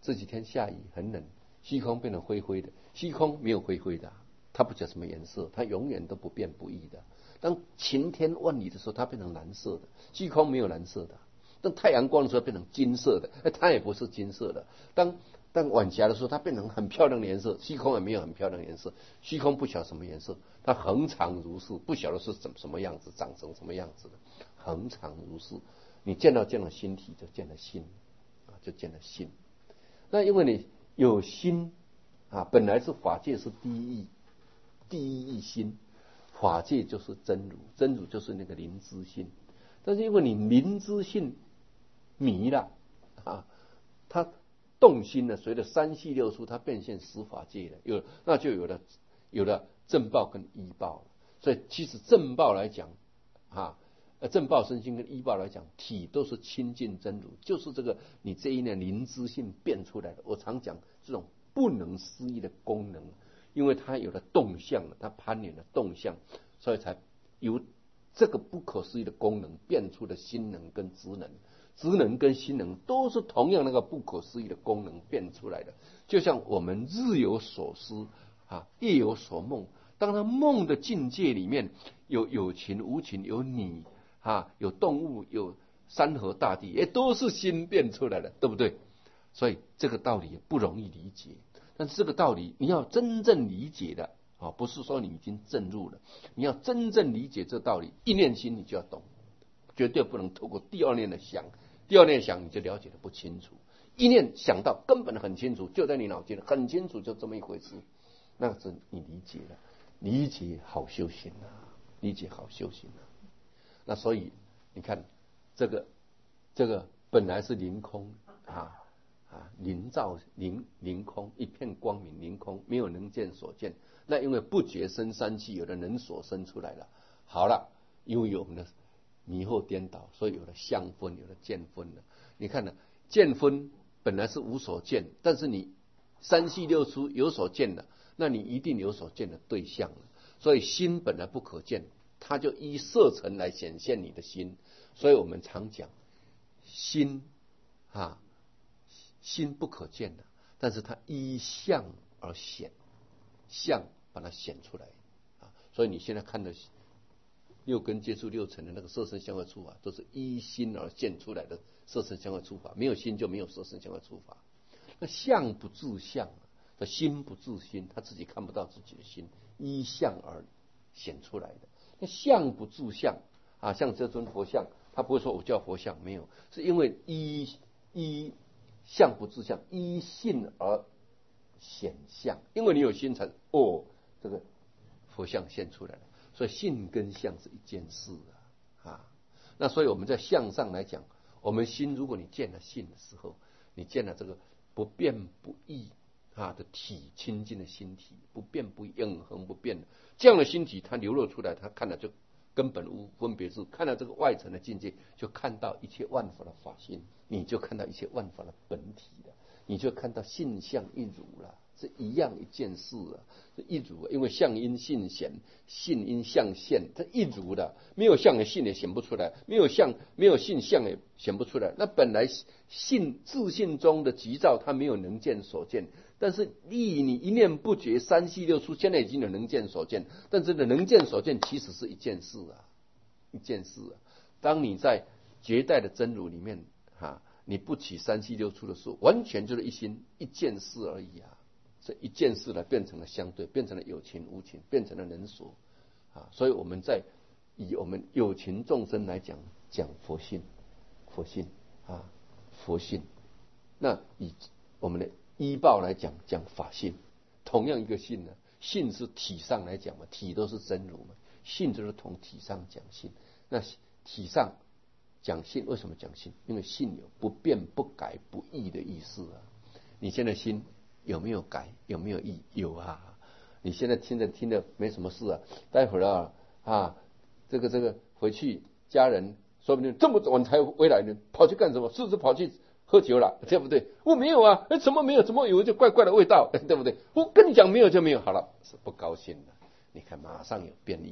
这几天下雨很冷，虚空变成灰灰的，虚空没有灰灰的，它不叫什么颜色，它永远都不变不异的。当晴天万里的时候，它变成蓝色的，虚空没有蓝色的。当太阳光的时候变成金色的，它也不是金色的。当晚霞的时候，它变成很漂亮的颜色，虚空也没有很漂亮的颜色，虚空不晓得什么颜色，它恒常如是，不晓得是什么样子，长成什么样子的，恒常如是。你见到这样的心体，就见了心啊，就见了心。那因为你有心啊，本来是法界是第一义心，法界就是真如，真如就是那个灵知性。但是因为你灵知性迷了啊，它动心了，随着三系六出，它变现十法界了，那就有了正报跟依报了。所以其实正报来讲啊，正报身心跟依报来讲，体都是亲近真如，就是这个你这一念灵知性变出来的。我常讲这种不能思议的功能，因为它有了动向了，它攀缘了动向，所以才由这个不可思议的功能变出的心能跟知能。知能跟心能都是同样那个不可思议的功能变出来的。就像我们日有所思啊，夜有所梦，当他梦的境界里面有情无情，有你啊，有动物，有山河大地，也都是心变出来的，对不对？所以这个道理也不容易理解，但是这个道理你要真正理解的啊，不是说你已经证入了，你要真正理解这道理，一念心你就要懂，绝对不能透过第二念的想，第二念想你就了解的不清楚，一念想到根本很清楚，就在你脑筋很清楚，就这么一回事，那是你理解了，理解好修行啊，理解好修行啊。那所以你看这个本来是凌空灵照凌空，一片光明凌空，没有能见所见。那因为不觉生三气，有了能所生出来了。好了，因为我们的迷惑颠倒，所以有了相分，有了见分了。你看呢，见分本来是无所见，但是你三系六出有所见了，那你一定有所见的对象了。所以心本来不可见，它就依色尘来显现你的心。所以我们常讲心心不可见的，但是它依相而显，相把它显出来啊。所以你现在看的六根接触六尘的那个色身相位触法，都是依心而现出来的色身相位触法。没有心就没有色身相位触法。那相不自相，心不自心，他自己看不到自己的心，依相而显出来的。那相不自相啊，像这尊佛像，他不会说我叫佛像，没有，是因为依相不自相，依性而显相。因为你有心才这个佛像现出来了。所以性跟相是一件事啊。那所以我们在相上来讲，我们心如果你见了性的时候，你见了这个不变不异的体，清净的心体，不变不异，永恒不变的这样的心体，它流露出来，它看了就根本无分别智，看到这个外层的境界，就看到一切万法的法性，你就看到一切万法的本体了，你就看到性相一如了，是一样一件事啊，是一如。因为相因性显，性因相现，它一如的，没有相的性也显不出来，没有性相也显不出来。那本来性自性中的急躁，它没有能见所见，但是你一念不觉，三系六出，现在已经有能见所见，但是能见所见其实是一件事啊，一件事啊。当你在绝代的真如里面你不起三系六出的时候，完全就是一心一件事而已啊。这一件事呢，变成了相对，变成了有情无情，变成了能所所以我们在以我们有情众生来讲佛性佛性。那以我们的依报来讲法性，同样一个性呢，性是体上来讲嘛，体都是真如嘛，性就是从体上讲性。那体上讲性，为什么讲性？因为性有不变不改不异的意思啊。你现在心有没有改？有没有异？有啊。你现在听着没什么事啊，待会儿这个回去家人说不定这么晚才回来呢，跑去干什么？是不是跑去喝酒了？对不对？我没有啊，怎么没有？怎么有就怪怪的味道？对不对？我跟你讲没有就没有，好了，是不高兴了。你看马上有变异了。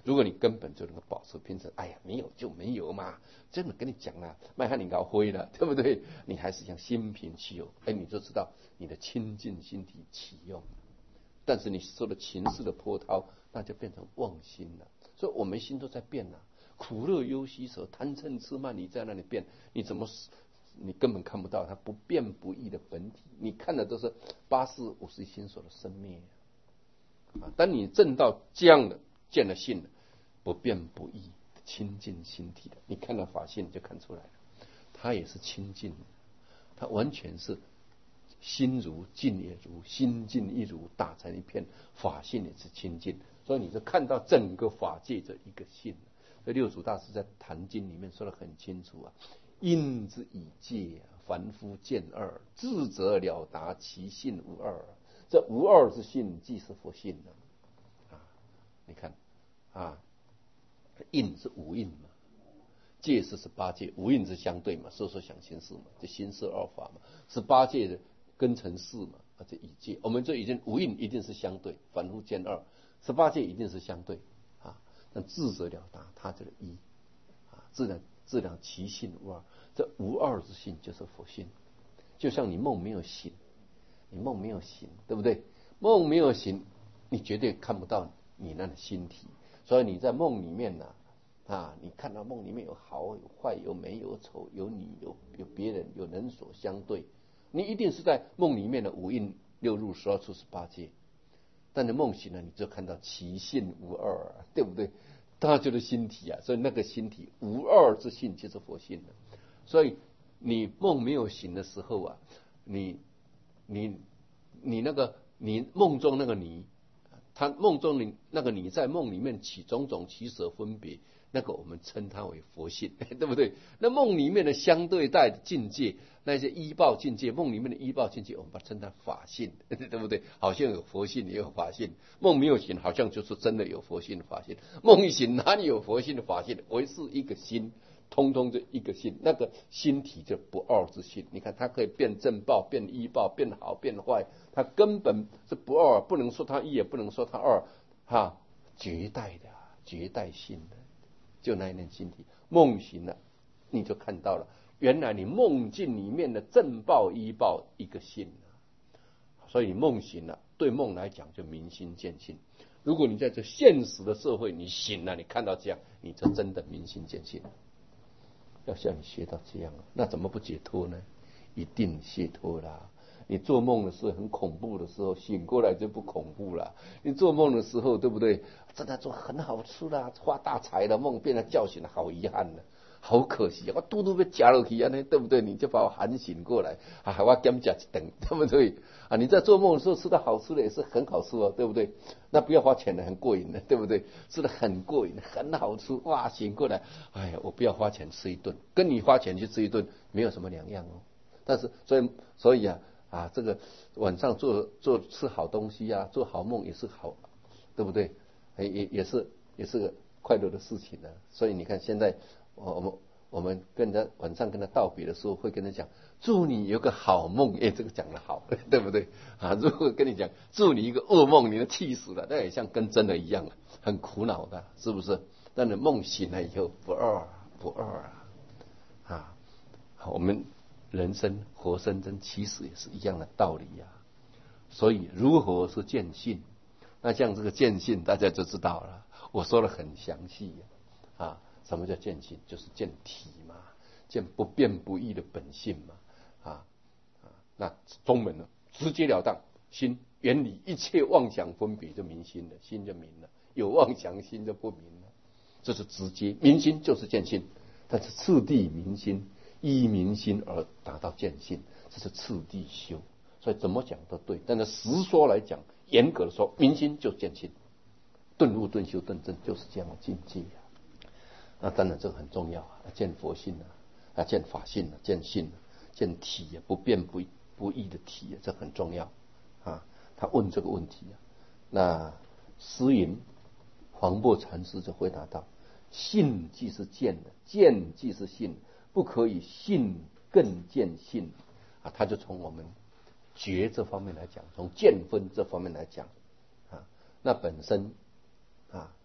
如果你根本就能够保持平常，哎呀，没有就没有嘛，真的跟你讲了，麦汉你搞灰了，对不对？你还是像心平气和，哎，你就知道你的清净心体启用。但是你受了情势的波涛，那就变成妄心了。所以我们心都在变了，苦乐忧喜舍贪嗔痴慢，你在那里变，你怎么你根本看不到它不变不异的本体，你看的都是八识五识心所的生灭啊。当你证到这样的见了性了，不变不异清净心体的，你看到法性就看出来了，它也是清净的，它完全是心如镜也如，心净一如，打成一片，法性也是清净。所以你就看到整个法界这一个性。所以六祖大师在《坛经》里面说得很清楚啊，因之以戒，凡夫见二，智者了达其性无二。这无二之性，即是佛性啊！你看啊，印是无印嘛，戒是18戒，无印是相对嘛，说说想行识嘛，这心识二法嘛，18戒的根尘事嘛，这以戒，我们这已经无印一定是相对，凡夫见二，18戒一定是相对啊。那智者了达，他这个一啊，自量其性无二，这无二之性就是佛性。就像你梦没有醒，你梦没有醒，对不对？梦没有醒，你绝对看不到你那个心体，所以你在梦里面呢啊，你看到梦里面有好有坏，有美有丑，有你有别人，有人所相对，你一定是在梦里面的五蕴六入12处18戒。但你梦醒了，你就看到其性无二，对不对？它就是心体啊，所以那个心体无二之性就是佛性了。所以你梦没有醒的时候啊，你那个你梦中那个你，他梦中你那个你在梦里面起种种起舍分别，那个我们称它为佛性，对不对？那梦里面的相对待的境界，那些依报境界，梦里面的依报境界，我们把它称它法性，对不对？好像有佛性也有法性，梦没有醒，好像就是真的有佛性的法性。梦一醒，哪里有佛性的法性？唯是一个心。通通就一个性，那个心体就不二之性。你看它可以变正报，变依报，变好变坏，它根本是不二，不能说它一，也不能说它二，哈，绝代的，绝代性的，就那一念心体。梦醒了，你就看到了，原来你梦境里面的正报依报一个性所以你梦醒了，对梦来讲就明心见性。如果你在这现实的社会，你醒了，你看到这样，你就真的明心见性。要像你学到这样，那怎么不解脱呢？一定解脱啦！你做梦的时候很恐怖的时候，醒过来就不恐怖了。你做梦的时候，对不对？正在做很好吃啦，发大财的梦，被他叫醒了，好遗憾的，好可惜啊！我肚被夹了去啊，对不对？你就把我喊醒过来，啊，我减加一顿，对不对？啊，你在做梦的时候吃到好吃的也是很好吃哦，对不对？那不要花钱的，很过瘾的，对不对？吃的很过瘾，很好吃，哇！醒过来，哎呀，我不要花钱吃一顿，跟你花钱去吃一顿没有什么两样哦。但是，所以啊，这个晚上做吃好东西啊，做好梦也是好，对不对？也是个快乐的事情呢。所以你看，现在我们跟他晚上跟他道别的时候，会跟他讲，祝你有个好梦。这个讲得好，对不对啊？如果跟你讲，祝你一个噩梦，你都气死了，那也像跟真的一样，很苦恼的，是不是？但你梦醒了以后，不二啊！我们人生活生生其实也是一样的道理呀。所以如何是见性？那像这个见性，大家就知道了。我说的很详细啊。什么叫见性？就是见体嘛，见不变不异的本性嘛。那中门呢，直截了当，心远离一切妄想分别，就明心了，心就明了。有妄想，心就不明了。这是直接明心，就是见性。但是次第明心，依明心而达到见性，这是次第修。所以怎么讲都对。但是实说来讲，严格的说，明心就是见性，顿悟、顿修、顿证，就是这样的境界啊。那当然这个很重要啊，见佛性啊，见法性啊，见性啊，见体啊，不变不异的体啊，这很重要啊。他问这个问题啊，那诗云，黄檗禅师就回答道：性即是见的，见即是性，不可以性更见性啊。他就从我们觉这方面来讲，从见分这方面来讲啊，那本身啊，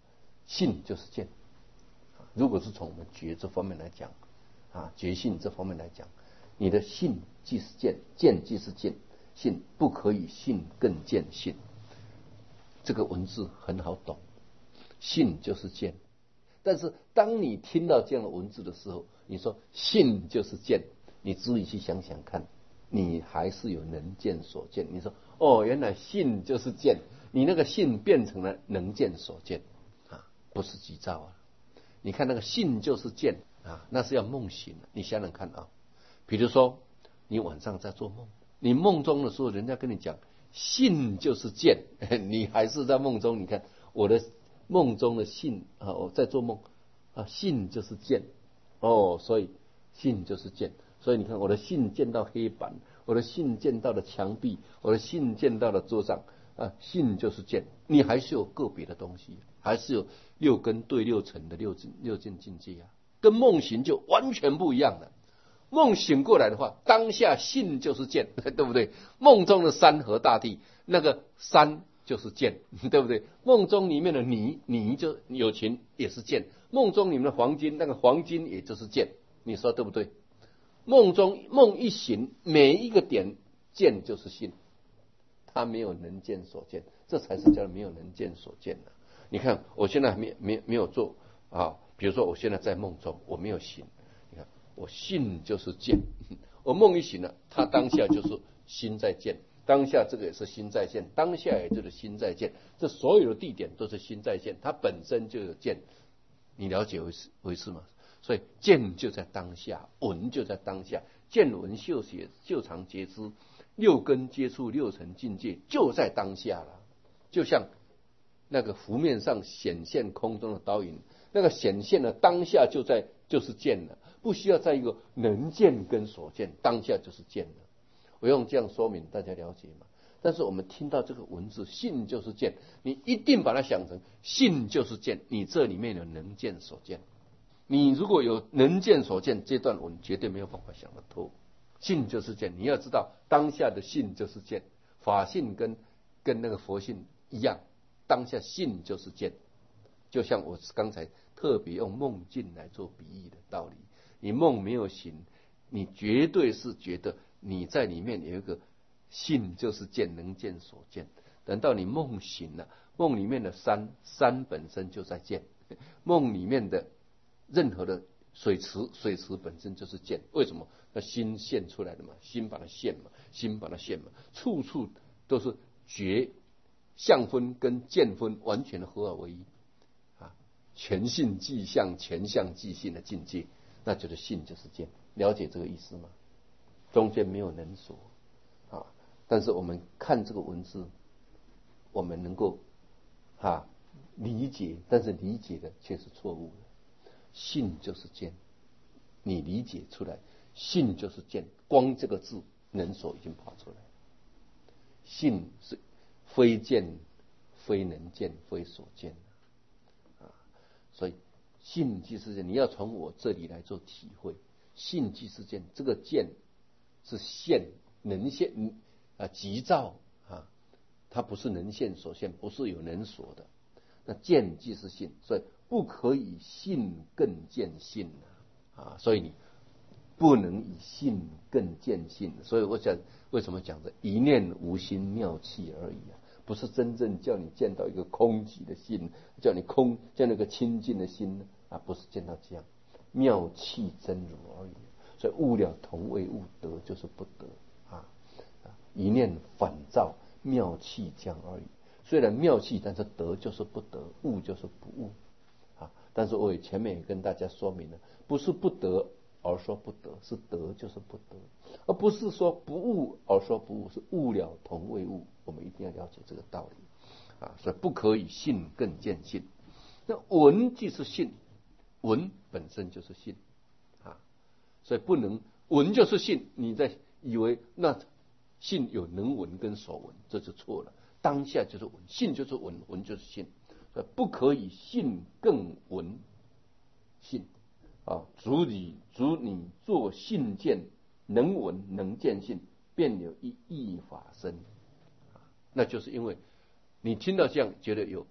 信就是见。如果是从我们觉这方面来讲，觉性这方面来讲，你的信即是见，见即是见，信不可以信更见信。这个文字很好懂，信就是见。但是当你听到这样的文字的时候，你说信就是见，你自己去想想看，你还是有能见所见。你说原来信就是见，你那个信变成了能见所见不是急躁你看那个信就是见那是要梦醒你想想看比如说你晚上在做梦，你梦中的时候，人家跟你讲信就是见，你还是在梦中。你看我的梦中的信我在做梦信就是见所以信就是见。所以你看我的信见到黑板，我的信见到了墙壁，我的信见到了桌上信就是见。你还是有个别的东西，还是有六根对六尘的六境境界跟梦醒就完全不一样了。梦醒过来的话，当下信就是见，对不对？梦中的山河大地，那个山就是见，对不对？梦中里面的你就有情也是见，梦中里面的黄金，那个黄金也就是见，你说对不对？梦一醒，每一个点见就是信，他没有能见所见，这才是叫没有能见所见的。你看我现在没有做比如说我现在在梦中，我没有醒，你看我信就是见，我梦一醒了，他当下就是心在见，当下这个也是心在见，当下也就是心在见，这所有的地点都是心在见，它本身就有见，你了解为是吗？所以见就在当下，闻就在当下，见闻嗅觉嗅尝觉知，六根接触六尘境界就在当下了。就像那个湖面上显现空中的倒影，那个显现的当下就是见了，不需要在一个能见跟所见，当下就是见了。我用这样说明大家了解吗？但是我们听到这个文字信就是见，你一定把它想成信就是见，你这里面有能见所见。你如果有能见所见，这段文绝对没有办法想得透。信就是见，你要知道当下的信就是见，法信跟那个佛信一样，当下信就是见。就像我刚才特别用梦境来做比喻的道理，你梦没有醒，你绝对是觉得你在里面有一个信就是见，能见所见。等到你梦醒了，梦里面的山本身就在见，梦里面的任何的水池本身就是见。为什么？那心现出来的嘛，心把它现嘛，处处都是觉相分跟见分完全的合而为一全信即相，全相即性的境界，那就是信就是见。了解这个意思吗？中间没有能所但是我们看这个文字，我们能够理解，但是理解的却是错误的。信就是见，你理解出来，信就是见，光这个字能所已经跑出来。信是非见非能见非所见所以信即是见，你要从我这里来做体会。信即是见，这个见是现，能现急躁它不是能现所现，不是有能所的。那见即是信，所以不可以信更见信所以你不能以信更见信。所以我想为什么讲的一念无心妙气而已不是真正叫你见到一个空寂的心，叫你见到一个清净的心不是见到这样妙气真如而已。所以悟了同为悟，得就是不得一念反照，妙气将而已。虽然妙气，但是得就是不得，悟就是不悟但是我也前面也跟大家说明了，不是不得而说不得，是得就是不得，而不是说不悟而说不悟，是悟了同为悟。我们一定要了解这个道理所以不可以信更见信。那闻即是信，闻本身就是信所以不能闻就是信，你在以为那信有能闻跟所闻，这就错了。当下就是闻，信就是闻，闻就是信，所以不可以信更闻信主你做信见，能闻能见信，便有一义法生那就是因为你听到这样觉得有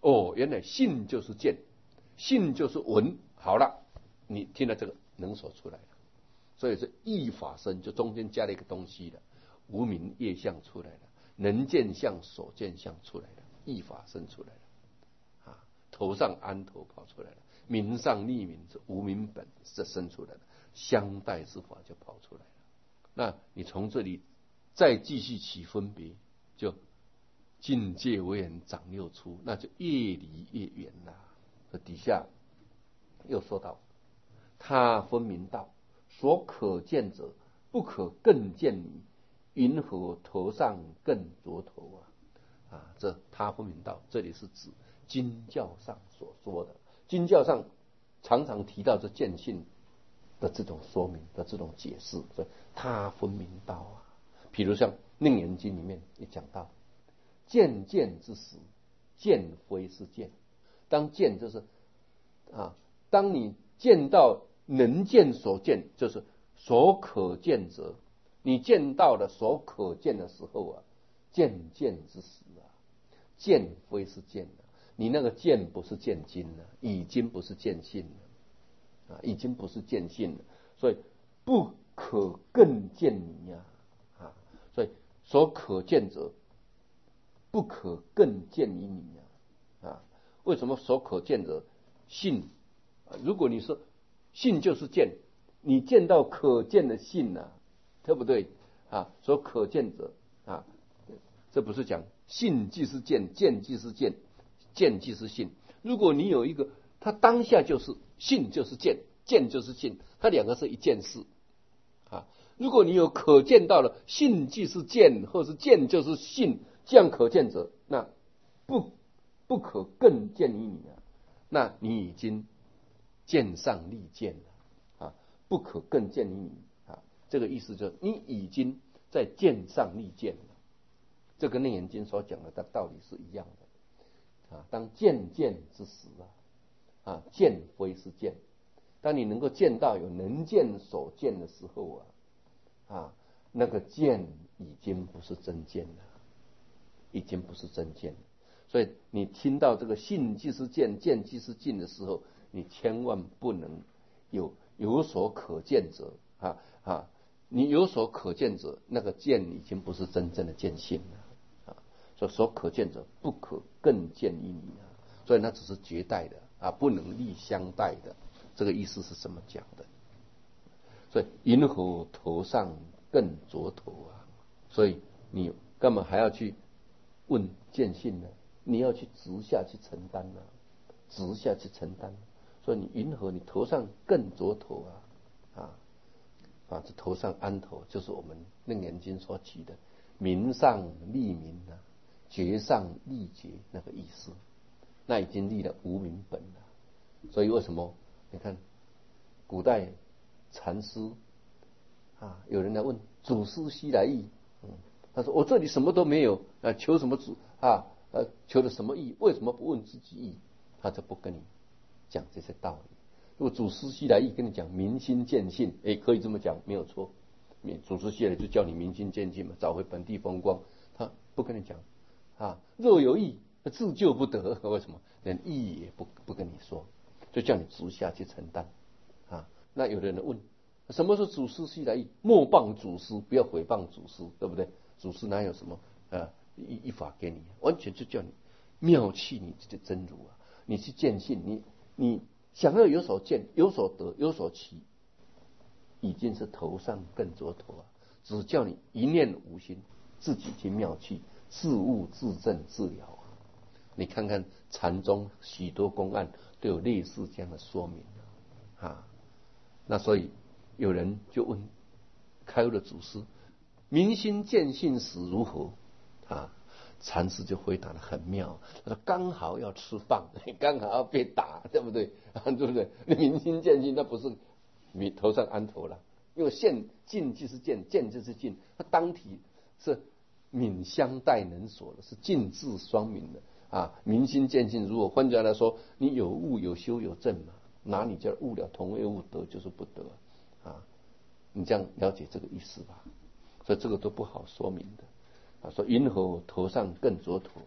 哦，原来信就是见，信就是闻。好了，你听了这个能所出来了，所以是意法身，就中间加了一个东西了，无明业相出来了，能见相、所见相出来了，意法身出来了啊，头上安头跑出来了，名上利名是无明本这生出来了，相待之法就跑出来了。那你从这里再继续起分别，就境界为人长六出，那就越离越远了。这底下又说到，他分明道，所可见者不可更见你，云何头上更着头啊？这他分明道，这里是指经教上所说的。经教上常常提到这见性的这种说明的这种解释，所以他分明道啊。比如像《楞严经》里面也讲到，见见之时，见非是见。当见就是当你见到能见所见，就是所可见者，你见到了所可见的时候啊，见见之时啊，见非是见了。你那个见不是见经了，已经不是见性了已经不是见性了，所以不可更见你所以所可见者不可更见于你为什么所可见者性如果你说性就是见，你见到可见的性对不对所可见者这不是讲性即是见，见即是见，见即是性。如果你有一个，它当下就是性就是见，见就是性，它两个是一件事如果你有可见到了性即是见，或是见就是性，这样可见者，那不可更见于你那你已经见上利见了不可更见于你这个意思就是你已经在见上利见了。这跟《楞严经》所讲的道理是一样的当见见之时见非是见。当你能够见到有能见所见的时候那个见已经不是真见了，已经不是真见了。所以你听到这个性即是见，见即是境的时候，你千万不能有所可见者你有所可见者，那个见已经不是真正的见性了所以所可见者不可更见于你所以那只是绝代的不能立相待的。这个意思是怎么讲的？所以云何头上更着头所以你干嘛还要去问见性呢？你要去直下去承担直下去承担。所以你云何你头上更着头这头上安头就是我们楞严经所起的名上立名觉上立觉那个意思，那已经立了无明本了。所以为什么你看古代禅师有人来问祖师西来意他说我这里什么都没有求什么求的什么意？为什么不问自己意？他就不跟你讲这些道理。如果祖师西来意跟你讲明心见性可以这么讲没有错，祖师西来就叫你明心见性嘛，找回本地风光。他不跟你讲若有意自救不得，为什么连意也不跟你说，就叫你直下去承担那有的人问什么是祖师西来意？莫谤祖师，不要诽谤祖师，对不对？祖师哪有什么一法给你，完全就叫你妙气你的真如你去见性，你想要有所见，有所得，有所起，已经是头上更着头只叫你一念无心，自己去妙气，自悟自证自了你看看禅宗许多公案都有类似这样的说明那所以有人就问开悟的祖师明心见性时如何禅师就回答得很妙，他说刚好要吃饭，刚好要被打，对不对对不对？你明心见性那不是你头上安头了，因为境即是见，见就是境，它当体是敏相待能所的，是境智双敏的明心见性如果换句话来说，你有悟有修有证嘛，哪里叫悟了？同为悟，得就是不得你这样了解这个意思吧？所以这个都不好说明的说云何头上更着头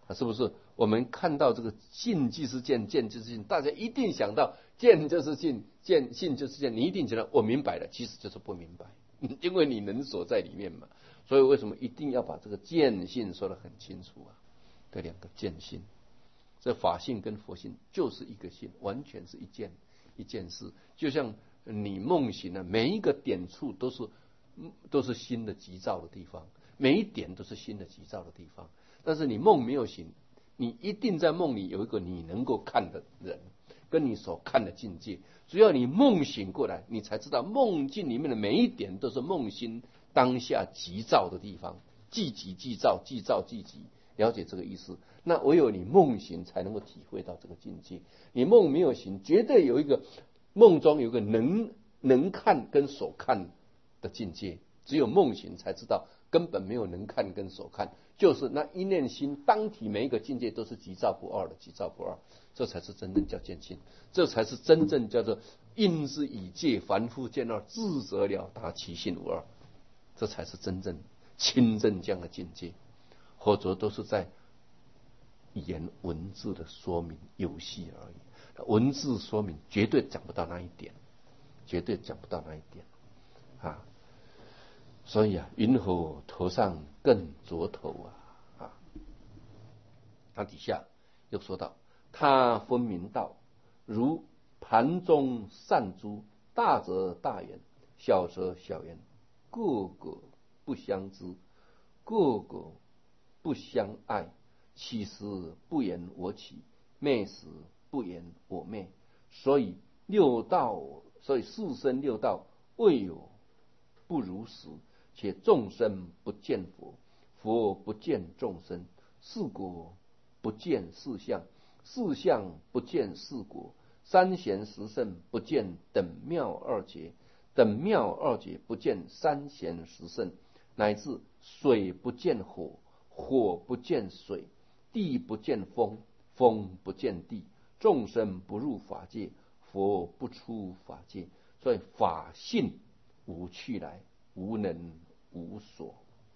是不是？我们看到这个性即是见，见就是性，大家一定想到见就是性，性就是见，你一定觉得我明白了，其实就是不明白，因为你能锁在里面嘛。所以为什么一定要把这个见性说得很清楚啊？这两个见性，这法性跟佛性就是一个性，完全是一件事。就像你梦醒了，每一个点处都是新的急躁的地方，每一点都是新的急躁的地方。但是你梦没有醒，你一定在梦里有一个你能够看的人，跟你所看的境界。只要你梦醒过来，你才知道梦境里面的每一点都是梦心当下急躁的地方，即急即躁，即躁即急。了解这个意思，那唯有你梦醒才能够体会到这个境界。你梦没有醒，绝对有一个梦中有一个能看跟所看的境界，只有梦醒才知道，根本没有能看跟所看，就是那一念心当体每一个境界都是急躁不二的，急躁不二，这才是真正叫见性，这才是真正叫做应之以戒，凡夫见二，智者了达其性无二，这才是真正亲证这样的境界。或者都是在语言文字的说明游戏而已，文字说明绝对讲不到那一点，绝对讲不到那一点啊！所以啊，云何头上更着头啊！他底下又说到，他分明道，如盘中散珠，大则大圆，小则小圆，个个不相知，个个不相爱，起时不言我起，灭时不言我灭。所以四生六道未有不如实，且众生不见佛，佛不见众生，四果不见四相，四相不见四果，三贤十圣不见等妙二劫，等妙二劫不见三贤十圣，乃至水不见火，火不见水，地不见风，风不见地，众生不入法界，佛不出法界。所以法性无去来，无能无所，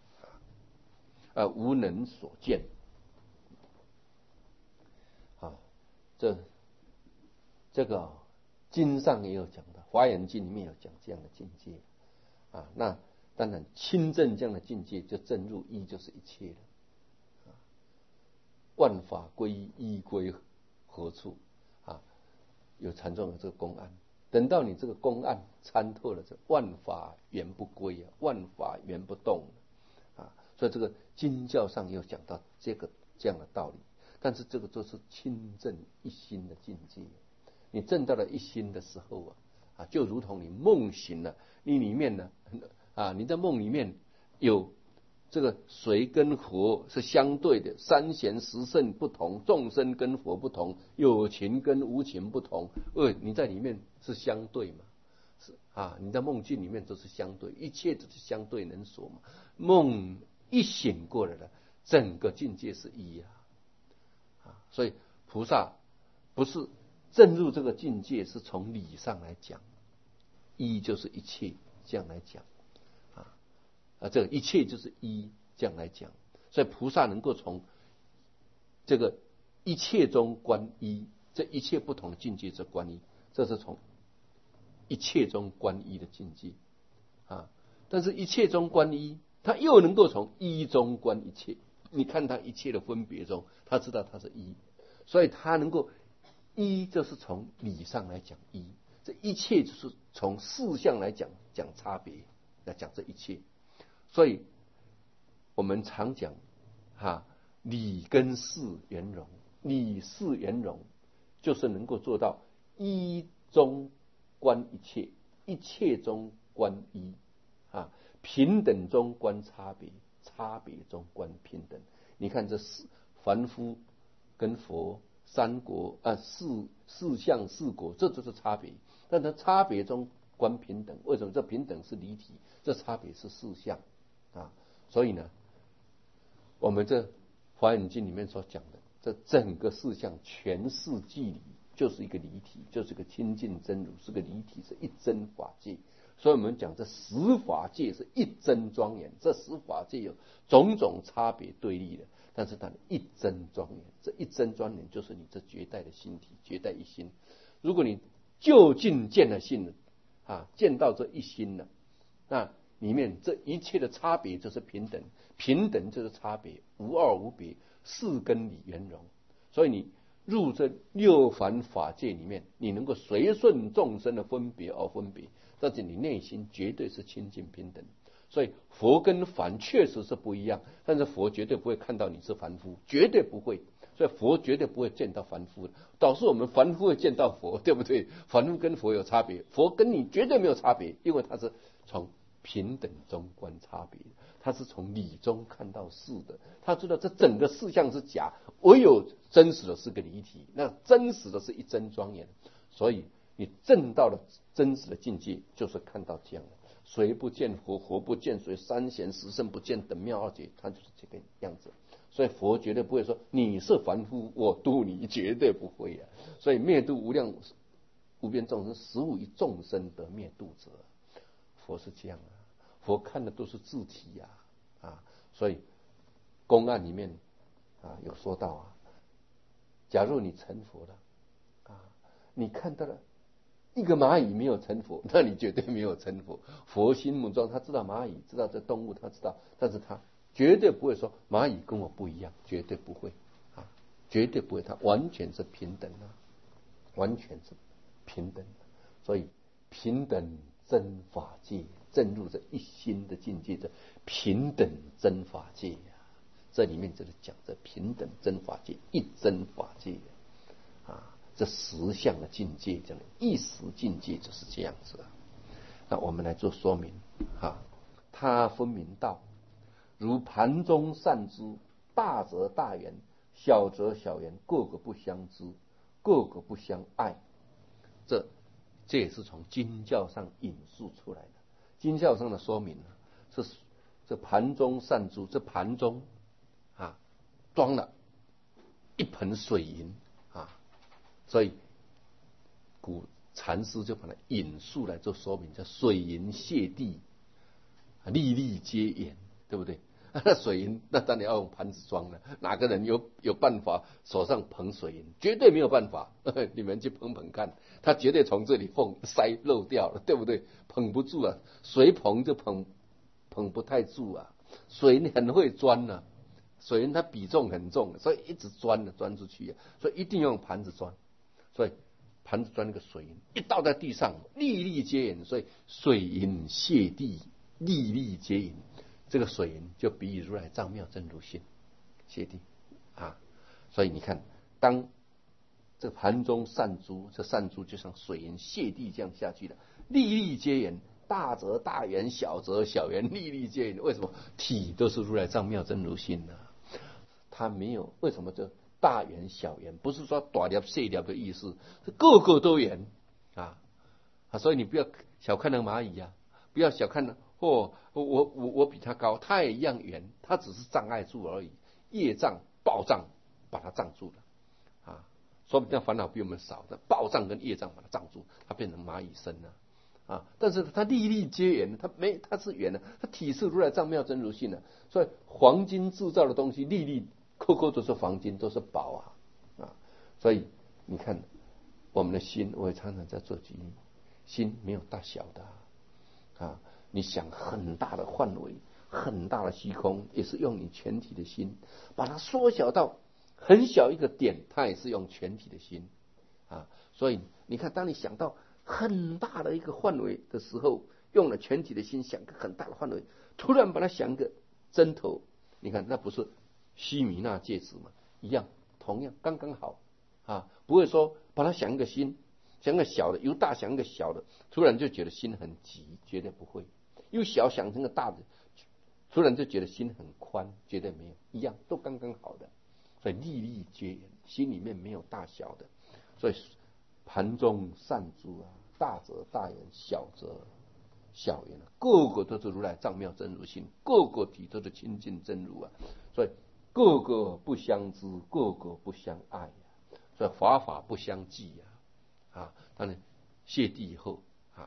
无能所见。这个经上也有讲的，《华严经》里面有讲这样的境界啊。那当然，亲证这样的境界，就证入一就是一切了。万法归一，一归何处啊？有禅宗的这个公案，等到你这个公案参透了，这万法原不归啊，万法原不动啊。所以这个经教上有讲到这样的道理。但是这个都是亲证一心的境界。你证到了一心的时候就如同你梦醒了，你里面呢你在梦里面有这个水跟火是相对的，三贤十圣不同，众生跟佛不同，有情跟无情不同，你在里面是相对嘛？是你在梦境里面都是相对，一切都是相对能所嘛。梦一醒过来了，整个境界是一所以菩萨不是证入这个境界，是从理上来讲，一就是一切这样来讲这个一切就是一这样来讲。所以菩萨能够从这个一切中观一，这一切不同的境界是观一，这是从一切中观一的境界但是一切中观一，他又能够从一中观一切。你看他一切的分别中，他知道他是一，所以他能够一，就是从理上来讲一，这一切就是从事相来讲差别，来讲这一切。所以我们常讲理跟事圆融，理事圆融，就是能够做到一中观一切，一切中观一平等中观差别，差别中观平等。你看这凡夫跟佛三国四相四果，这就是差别。但它差别中观平等，为什么？这平等是离体，这差别是四相所以呢，我们这《华严经》里面所讲的这整个四相全是寂理，就是一个离体，就是个清净真如，是个离体，是一真法界。 所以我们讲这十法界是一真庄严，这十法界有种种差别对立的，但是它一真庄严，这一真庄严就是你这绝代的心体，绝代一心。如果你就近见了性了啊，见到这一心了，那里面这一切的差别就是平等，平等就是差别，无二无别，四根理圆融。所以你入这六凡法界里面，你能够随顺众生的分别而分别，但是你内心绝对是清净平等。所以佛跟凡确实是不一样，但是佛绝对不会看到你是凡夫，绝对不会。所以佛绝对不会见到凡夫的，导致我们凡夫会见到佛，对不对？凡夫跟佛有差别，佛跟你绝对没有差别，因为他是从平等中观差别，他是从理中看到事的，他知道这整个事项是假，唯有真实的是个离体，那真实的是一真庄严。所以你证到了真实的境界，就是看到这样的，谁不见佛，佛不见谁，三贤十圣不见等妙二解，他就是这个样子。所以佛绝对不会说你是凡夫，我度你，绝对不会啊。所以灭度无量无边众生，实无一众生得灭度者。佛是这样啊，佛看的都是自体呀所以公案里面有说到假如你成佛了你看到了一个蚂蚁没有成佛，那你绝对没有成佛。佛心目中他知道蚂蚁，知道这动物，他知道，但是他绝对不会说蚂蚁跟我不一样，绝对不会绝对不会，他完全是平等完全是平等的。所以平等真法界，正入这一心的境界，这平等真法界这里面就是讲这平等真法界，一真法界这实相的境界，这样的一时境界就是这样子那我们来做说明他分明道，如盘中善知，大则大圆，小则小圆，个个不相知，个个不相爱。这也是从经教上引述出来的。经教上的说明是这盘中善知，这盘中装了一盆水银所以古禅师就把它引述来做说明，叫水银泻地，粒粒皆圆，对不对？那水银那当然要用盘子装了，哪个人有办法手上捧水银？绝对没有办法。你们去捧捧看，他绝对从这里塞漏掉了，对不对？捧不住水捧就捧不太住水银很会钻水银它比重很重，所以一直钻出去所以一定要用盘子钻。所以盘子钻那个水银一倒在地上，粒粒皆圆，所以水银泻地，粒粒皆圆。这个水银就比喻如来藏妙真如性泻地所以你看，当这个盘中散珠，这散珠就像水银泻地这样下去了，粒粒皆圆，大则大圆，小则小圆，粒粒皆圆。为什么？体都是如来藏妙真如性它没有为什么这大圆小圆，不是说大粒细粒的意思，是个个都圆所以你不要小看那个蚂蚁不要小看我比它高，它也一样圆，它只是障碍住而已，业障暴障把它障住了说不定烦恼比我们少，但暴障跟业障把它障住，它变成蚂蚁身但是它粒粒皆圆，它是圆的，它体是如来藏妙真如性所以黄金制造的东西，粒粒颗颗都是黄金，都是宝所以你看我们的心，我也常常在做举例，心没有大小的你想很大的范围，很大的虚空，也是用你全体的心把它缩小到很小一个点，它也是用全体的心所以你看，当你想到很大的一个范围的时候，用了全体的心想个很大的范围，突然把它想个针头，你看那不是须弥那戒指吗？一样，同样刚刚好不会说把它想一个心，想个小的，由大想一个小的，突然就觉得心很急，绝对不会。由小想成个大的，突然就觉得心很宽，绝对没有，一样都刚刚好的。所以粒粒皆圆，心里面没有大小的。所以盘中散珠大则大圆，小则小圆个个都是如来藏妙真如性，个个体都是清净真如所以个个不相知，个个不相爱所以法法不相继当然谢地以后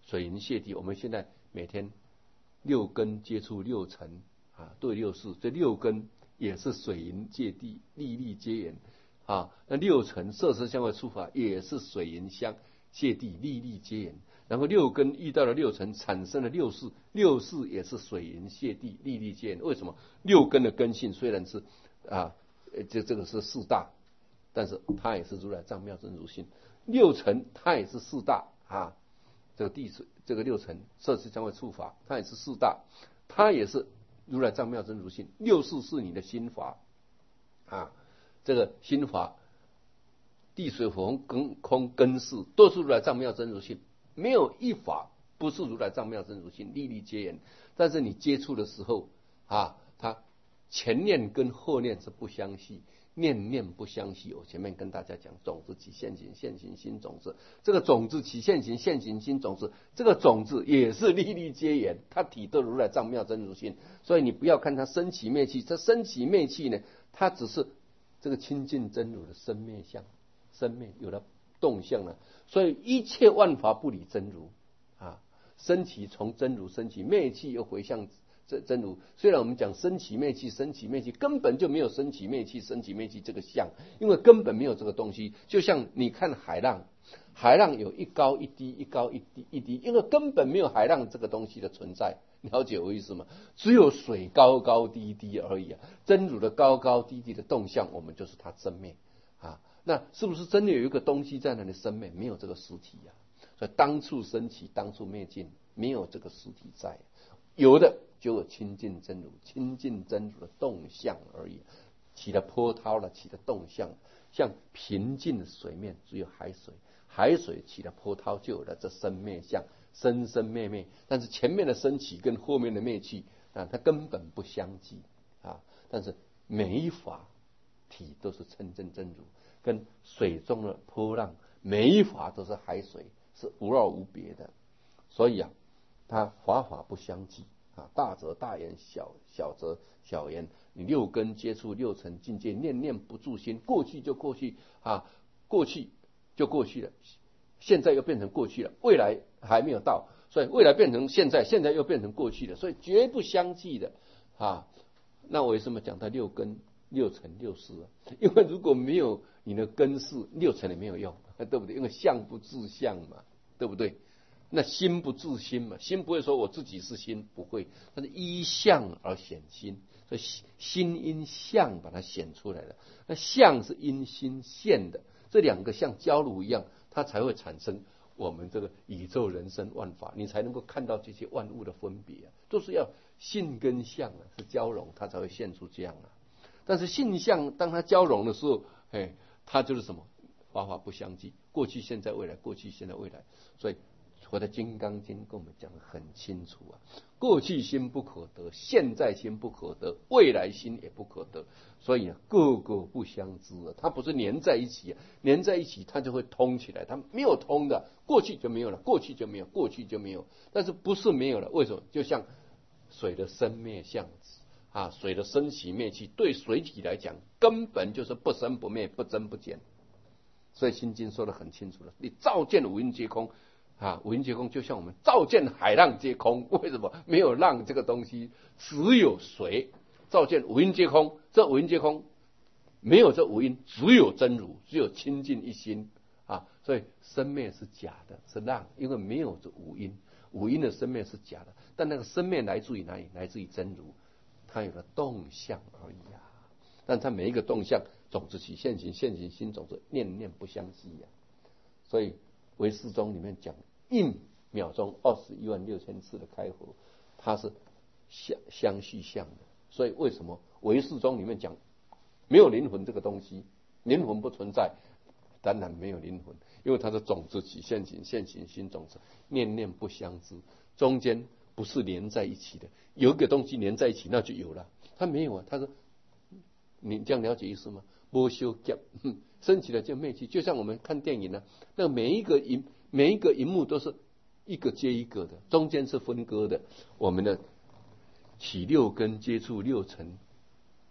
水银泻地。我们现在每天六根接触六尘啊，对六事，这六根也是水银泻地，粒粒皆盐啊。那六尘色声香味触法也是水银香泻地，粒粒皆盐。然后六根遇到了六尘，产生了六事，六事也是水银泻地，粒粒皆盐。为什么？六根的根性虽然是这个是四大，但是它也是如来藏妙真如性。六尘它也是四大啊，这个六尘色声香味触法，它也是四大，它也是如来藏妙真如性。六事是你的心法啊，这个心法，地水火风空根识都是如来藏妙真如性，没有一法不是如来藏妙真如性，粒粒皆盐。但是你接触的时候啊，它前念跟后念是不相系，念念不相系。我前面跟大家讲，种子起现行，现行心种子。这个种子起现行，现行心种子，这个种子也是粒粒皆盐，它体得如来藏妙真如性。所以你不要看它生起灭气，这生起灭气呢，它只是这个清净真如的生灭相，生灭有了动向了。所以一切万法不离真如啊，生起从真如生起，灭气又回向真如。虽然我们讲生起灭气，生起灭气根本就没有生起灭气，生起灭气这个相，因为根本没有这个东西。就像你看海浪，海浪有一高一低，一高一低，因为根本没有海浪这个东西的存在。了解我意思吗？只有水高高低低而已啊。真如的高高低低的动向，我们就是它生灭啊。那是不是真的有一个东西在那里生灭？没有这个实体啊。所以当处生起，当处灭尽，没有这个实体在。有的就有清净真如，清净真如的动向而已，起了波涛了，起了动向。像平静的水面只有海水，海水起了波涛就有了这生灭相，生生灭灭。但是前面的升起跟后面的灭气啊，它根本不相继啊。但是每一法体都是清净真如，跟水中的波浪，每一法都是海水，是无二无别的。所以啊，它法法不相继啊，大则大言，小则小言。你六根接触六尘境界，念念不住心，过去就过去啊，过去就过去了，现在又变成过去了，未来还没有到，所以未来变成现在，现在又变成过去了，所以绝不相继的啊。那我为什么讲它六根、六尘、六识啊？因为如果没有你的根识，六尘也没有用，对不对？因为相不自相嘛，对不对？那心不自心嘛，心不会说我自己是心，不会，它是依相而显心，所以心因相把它显出来了。那相是因心现的，这两个像交融一样，它才会产生我们这个宇宙人生万法，你才能够看到这些万物的分别啊，都是要性跟相啊是交融，它才会现出这样啊。但是性相当它交融的时候，它就是什么？法法不相继，过去现在未来，过去现在未来。所以佛的《金刚经》跟我们讲得很清楚啊，过去心不可得，现在心不可得，未来心也不可得。所以个个不相知啊，它不是连在一起啊，连在一起它就会通起来，它没有通的，过去就没有了，过去就没有，过去就没有。但是不是没有了？为什么？就像水的生灭相啊，水的生起灭气，对水体来讲，根本就是不生不灭，不增不减。所以《心经》说得很清楚了，你照见五蕴皆空。五蕴皆空，就像我们照见海浪皆空，为什么？没有浪这个东西，只有水。照见五蕴皆空，这五蕴皆空没有这五蕴，只有真如，只有清净一心啊。所以生灭是假的，是浪，因为没有这五蕴，五蕴的生灭是假的。但那个生灭来自于哪里？来自于真如，它有了动向而已啊。但它每一个动向，种子起现行，现行心种子，念念不相继啊。所以唯识宗里面讲1秒钟216000次的开合，它是相续相的。所以为什么唯识宗里面讲没有灵魂这个东西，灵魂不存在？当然没有灵魂，因为它是种子起现行，现行心种子，念念不相知，中间不是连在一起的。有一个东西连在一起，那就有了。它没有啊，它是你这样了解意思吗？没修结，升起来就灭去。就像我们看电影呢，那每一个荧幕都是一个接一个的，中间是分割的。我们的起六根接触六尘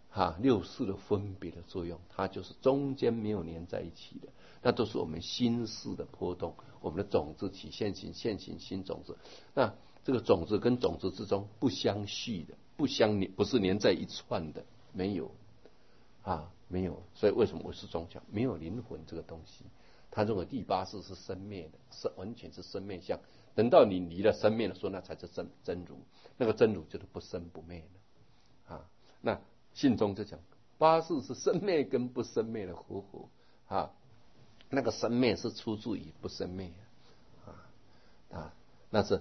六识的分别的作用，它就是中间没有连在一起的，那都是我们心识的波动，我们的种子起现行，现行新种子。那这个种子跟种子之中不相续的，不是连在一串的，没有没有。所以为什么我是宗教没有灵魂这个东西？他认为第八识是生灭的，是完全是生灭相。等到你离了生灭的时候，那才是真如，那个真如就是不生不灭的那信中就讲，八识是生灭跟不生灭的合那个生灭是出自于不生灭那是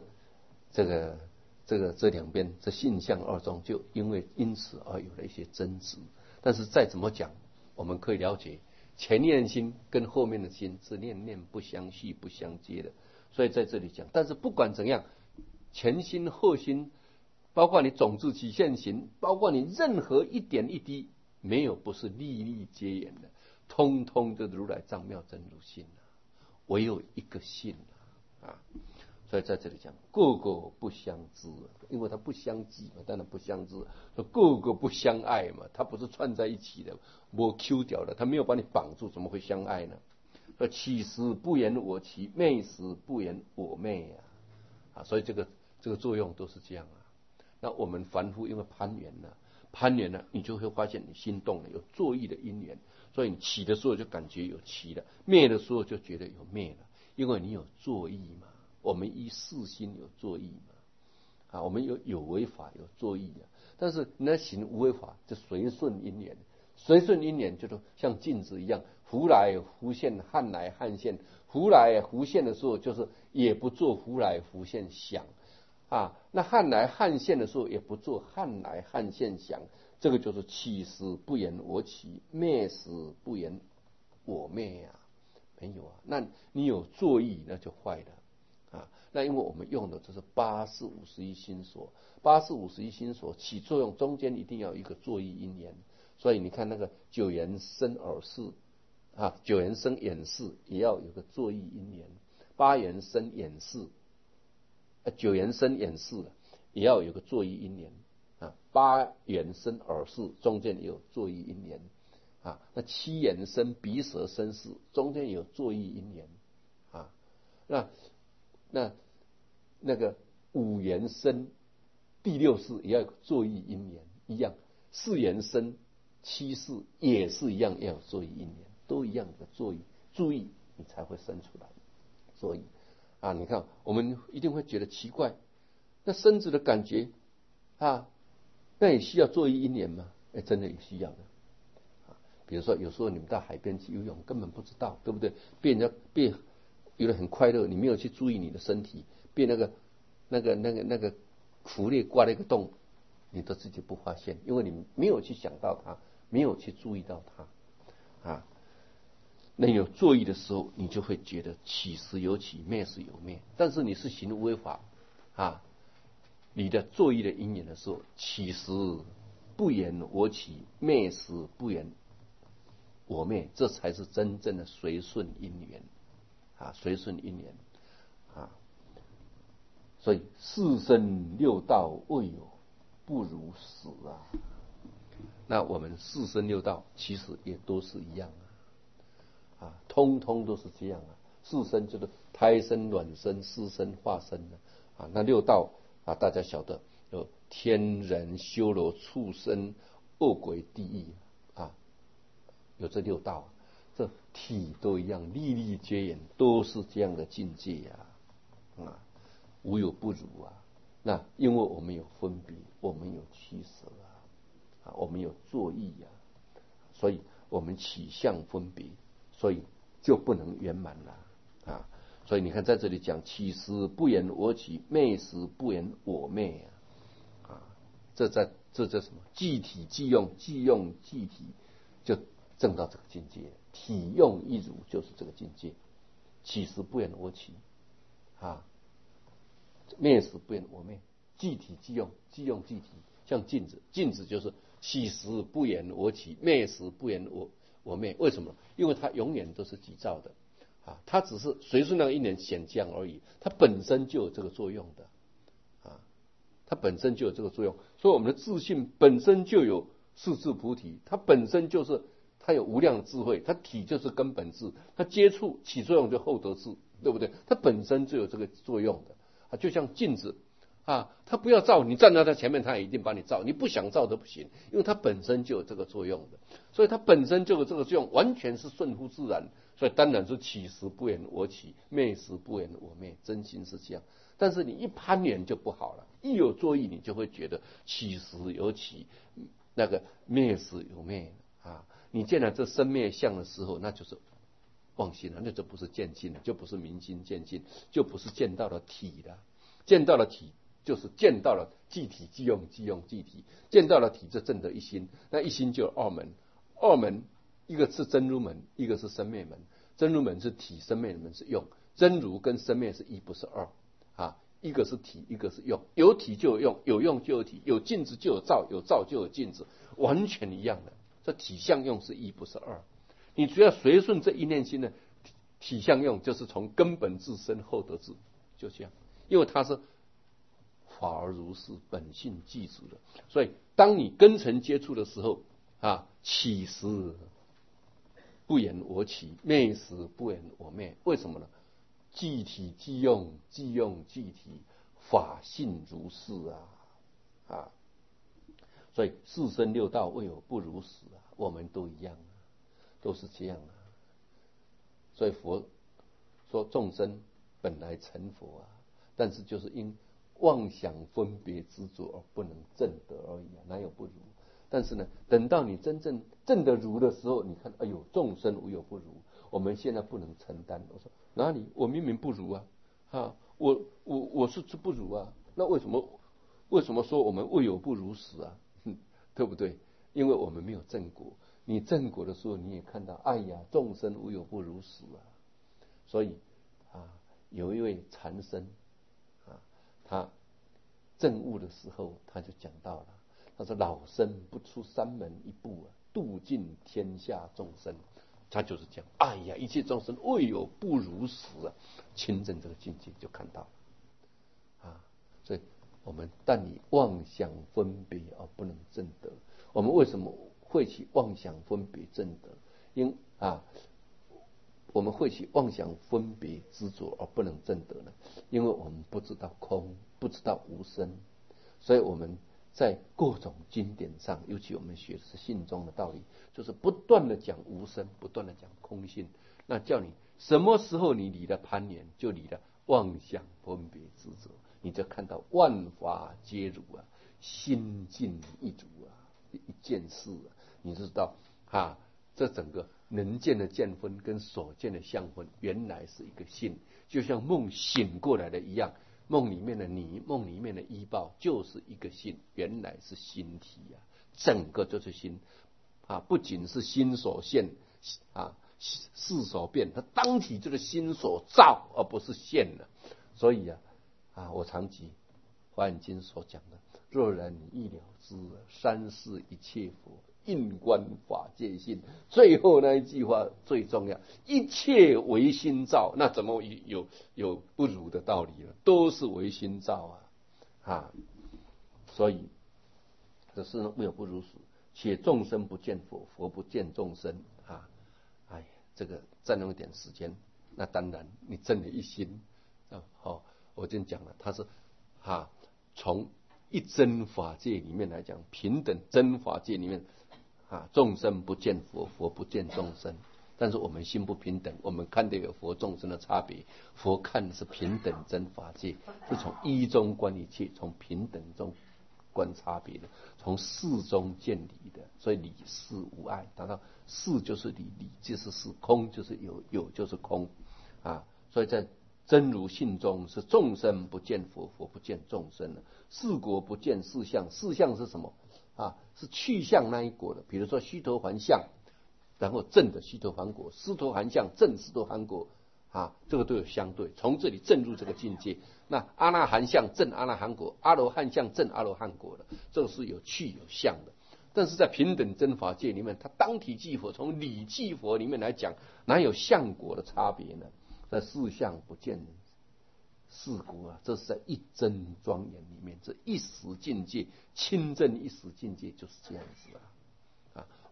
这两边这性相二中就因此而有了一些争执。但是再怎么讲，我们可以了解前念心跟后面的心是念念不相续不相接的，所以在这里讲。但是不管怎样，前心后心，包括你种子起现行，包括你任何一点一滴，没有不是粒粒皆缘的，通通的如来藏妙真如性唯有一个性所以在这里讲个个不相知，因为它不相继嘛，当然不相知，个个不相爱嘛，它不是串在一起的，没 Q 掉的，它没有把你绑住，怎么会相爱呢？起时不言我起，昧时不言我昧所以这个作用都是这样那我们凡夫因为攀缘了，你就会发现你心动了，有作意的因缘，所以你起的时候就感觉有起了，灭的时候就觉得有灭了，因为你有作意嘛。我们依四心有作意嘛我们有为法有作意但是你那行无为法就随顺因缘，随顺因缘就是像镜子一样，忽来忽现，汉来汉现。忽来忽现的时候，就是也不做忽来忽现想那汉来汉现的时候，也不做汉来汉现想。这个就是起时不言我起，灭时不言我灭没有那你有作意，那就坏了。那因为我们用的这是八识51心所，八识51心所起作用，中间一定要有一个作意因缘。所以你看那个九缘生耳识九缘生眼识，也要有个作意因缘；八缘生眼识，九缘生眼识也要有个作意因缘八缘生耳识，中间也有作意因缘那七缘生鼻舌身识，中间也有作意因缘那个五缘生第六识也要有作意因缘一样，四缘生七识也是一样，要有作意因缘，都一样的作意，注意你才会生出来。所以你看我们一定会觉得奇怪，那身子的感觉那也需要作意因缘吗？真的也需要的比如说有时候你们到海边去游泳，根本不知道，对不对？被游得很快乐，你没有去注意你的身体，被那个浮力刮了一个洞，你都自己不发现，因为你没有去想到它，没有去注意到它那有作意的时候，你就会觉得起时有起，灭时有灭。但是你是行无为法你的作意的因缘的时候，起时不言我起，灭时不言我灭，这才是真正的随顺因缘随顺因缘所以四生六道未有不如死那我们四生六道其实也都是一样通通都是这样四生就是胎生、卵生、湿生、化生那六道大家晓得有天人、修罗、畜生、恶鬼、地狱有这六道这体都一样，粒粒皆缘，都是这样的境界无有不如那因为我们有分别，我们有取舍我们有作意所以我们起相分别，所以就不能圆满了所以你看在这里讲起时不言我起，灭时不言我灭这叫什么？即体即用，即用即体，就证到这个境界。体用一如就是这个境界。起时不言我起灭时不言我灭，即体即用，即用即体。像镜子，镜子就是起时不言我起，灭时不言我灭。为什么？因为它永远都是己造的它只是随顺那个因缘显降而已，它本身就有这个作用的它本身就有这个作用，所以我们的自信本身就有四智菩提，它本身就是它有无量智慧，它体就是根本智，它接触起作用就后得智，对不对？它本身就有这个作用的啊，就像镜子啊，它不要照，你站在它前面，它也一定把你照，你不想照都不行，因为它本身就有这个作用的，所以它本身就有这个作用，完全是顺乎自然，所以当然是起时不言我起，灭时不言我灭，真心是这样。但是你一攀缘就不好了，一有作意，你就会觉得起时有起，那个灭时有灭啊。你见了这生灭相的时候，那就是妄心了，那就不是见性了，就不是明心见性，就不是见到了体了。见到了体，就是见到了即体即用，即用即体，见到了体就证得一心，那一心就有二门，二门一个是真如门，一个是生灭门。真如门是体，生灭门是用，真如跟生灭是一，不是二啊。一个是体，一个是用，有体就有用，有用就有体，有镜子就有照，有照就有镜子，完全一样的。这体相用是一，不是二。你只要随顺这一念心呢，体相用就是从根本自身后得智，就这样。因为它是法而如是，本性具足的，所以当你根尘接触的时候啊，起时不言我起，灭时不言我灭。为什么呢？即体即用，即用即体，法性如是啊！所以四生六道未有不如是啊，我们都一样啊，都是这样啊。所以佛说众生本来成佛啊，但是就是因妄想分别执着而不能证得而已啊，哪有不如？但是呢，等到你真正证得如的时候，你看，哎呦，众生无有不如，我们现在不能承担。我说哪里？我明明不如啊！我是不如啊！那为什么说我们未有不如时啊？对不对？因为我们没有证果。你证果的时候，你也看到，哎呀，众生无有不如时啊！所以啊，有一位禅僧啊，他证悟的时候，他就讲到了，他说：“老僧不出山门一步啊，度尽天下众生。”他就是讲，哎呀，一切众生未有不如时啊！亲证这个境界就看到了啊。所以我们但以妄想分别而不能证得。我们为什么会起妄想分别证得？我们会起妄想分别执着而不能证得呢？因为我们不知道空，不知道无生，所以我们在各种经典上，尤其我们学的是信中的道理，就是不断的讲无生，不断的讲空性。那叫你什么时候你离了攀缘，就离了妄想分别执着，你就看到万法皆如啊，心尽一如啊，一件事啊，你就知道啊，这整个能见的见分跟所见的相分，原来是一个性，就像梦醒过来的一样。梦里面的你，梦里面的依报，就是一个心，原来是心体啊，整个就是心啊，不仅是心所现啊，事所变，它当体就是心所造，而不是现了。所以我常记《华严经》所讲的：若然你意了之，三世一切佛，印观法界性。最后那一句话最重要，一切唯心造，那怎么有不如的道理了？都是唯心造所以这世上没有不如死，且众生不见佛，佛不见众生哎呀，这个占用一点时间，那当然你证了一心我已经讲了，它是从一真法界里面来讲，平等真法界里面众生不见佛，佛不见众生。但是我们心不平等，我们看这个佛众生的差别，佛看的是平等真法界，是从一中观一切，从平等中观差别的，从事中见理的。所以理事无碍，达到事就是理，理就是事，空就是有，有就是空所以在真如性中是众生不见佛，佛不见众生了。四果不见四相，四相是什么是去相那一果的，比如说须陀洹相，然后正的须陀洹果，斯陀含相正斯陀含果这个都有相对，从这里证入这个境界。那阿那含相正阿那含果，阿罗汉相正阿罗汉果的，这个是有去有相的。但是在平等真法界里面，它当体即佛，从理即佛里面来讲，哪有相果的差别呢？在四相不见四果这是在一真庄严里面，这一时境界，清正一时境界就是这样子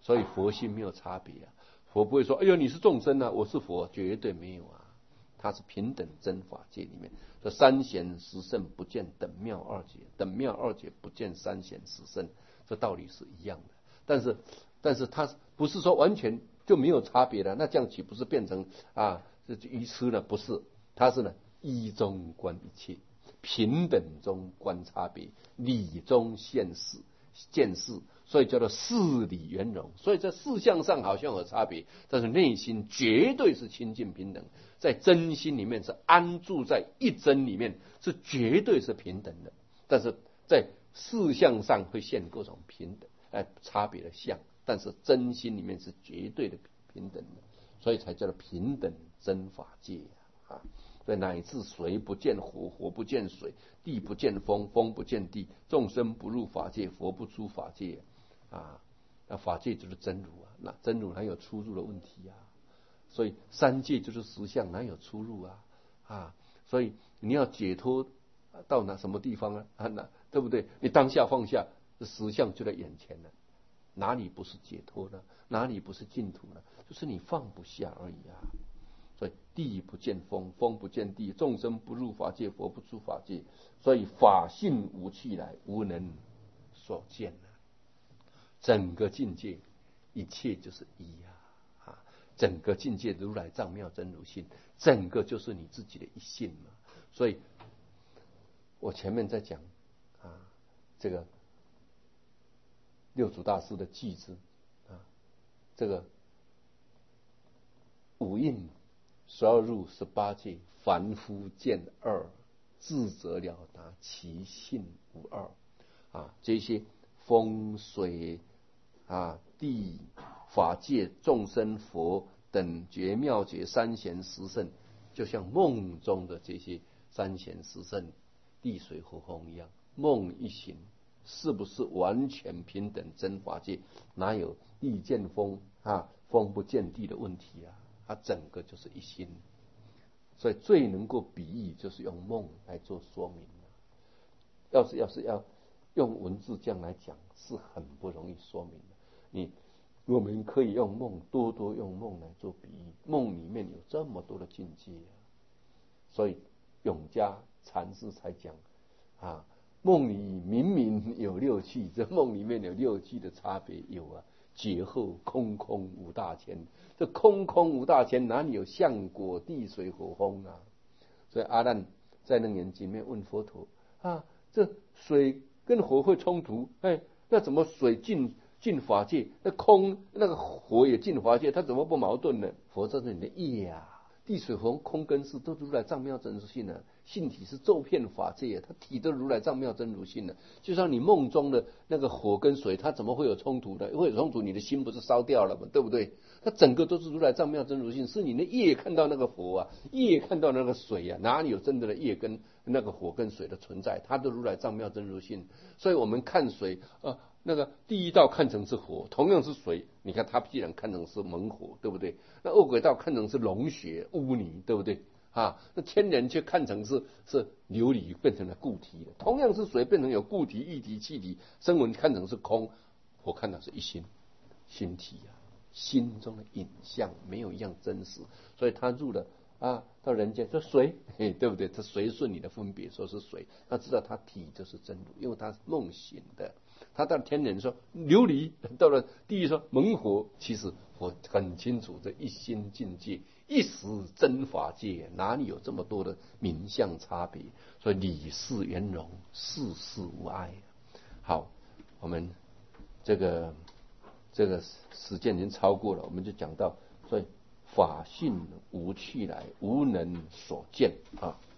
所以佛性没有差别啊。佛不会说，哎呦你是众生啊，我是佛，绝对没有啊。它是平等真法界里面，这三贤十圣不见等妙二解，等妙二解不见三贤十圣，这道理是一样的。但是它不是说完全就没有差别了，那这样岂不是变成这愚痴呢？不是，它是呢一中观一切，平等中观差别，理中现事见事，所以叫做事理圆融。所以在事相上好像有差别，但是内心绝对是清净平等，在真心里面是安住在一真里面，是绝对是平等的。但是在事相上会现各种平等差别的相，但是真心里面是绝对的平等的，所以才叫做平等真法界啊。所以乃至水不见火，火不见水，地不见风，风不见地，众生不入法界，佛不出法界啊。那法界就是真如啊，那真如哪有出入的问题啊？所以三界就是实相，哪有出入啊？所以你要解脱到什么地方啊？那对不对？你当下放下，实相就在眼前了，哪里不是解脱呢？哪里不是净土呢？就是你放不下而已啊。所以地不见风，风不见地，众生不入法界，佛不出法界。所以法性无去来，无能所见整个境界，一切就是一整个境界如来藏妙真如性，整个就是你自己的一性嘛。所以我前面在讲这个六祖大师的偈子这个五蕴12入18界，凡夫见二，智者了达其性无二这些风水地法界众生佛等觉妙觉三贤十圣，就像梦中的这些三贤十圣地水火风一样，梦一醒，是不是完全平等真法界？哪有地见风风不见地的问题它整个就是一心。所以最能够比喻就是用梦来做说明要用文字这样来讲是很不容易说明的。我们可以用梦，多用梦来做比喻，梦里面有这么多的境界所以永嘉禅师才讲梦里明明有六趣，这梦里面有六趣的差别有劫后空空无大千，这空空无大千哪里有相果地水火风所以阿难在楞严经里面问佛陀这水跟火会冲突那怎么水进法界，那个火也进法界，它怎么不矛盾呢？佛说是你的业地水火风空跟是都如来藏妙真如性性体是周遍法界它体都如来藏妙真如性就像你梦中的那个火跟水，它怎么会有冲突呢？会有冲突，你的心不是烧掉了吗？对不对？它整个都是如来藏妙真如性，是你的业看到那个火业看到那个水哪里有真正的业跟那个火跟水的存在？它都如来藏妙真如性。所以我们看水那个第一道看成是火，同样是水，你看它既然看成是猛火，对不对？那恶鬼道看成是龙血污泥，对不对那天人却看成是琉璃，变成了固体的。同样是水，变成有固体、液体、气体，声闻看成是空，我看到是一心体心中的影像没有一样真实，所以他入了到人间说水，对不对？他随顺你的分别说是水，他知道他体就是真如，因为他是梦醒的。他到天人说琉璃，到了地狱说猛火，其实我很清楚，这一心境界，一时真法界，哪里有这么多的名相差别？所以理事圆融，事事无碍。好，我们这个时间已经超过了，我们就讲到，所以法性无去来，无能所见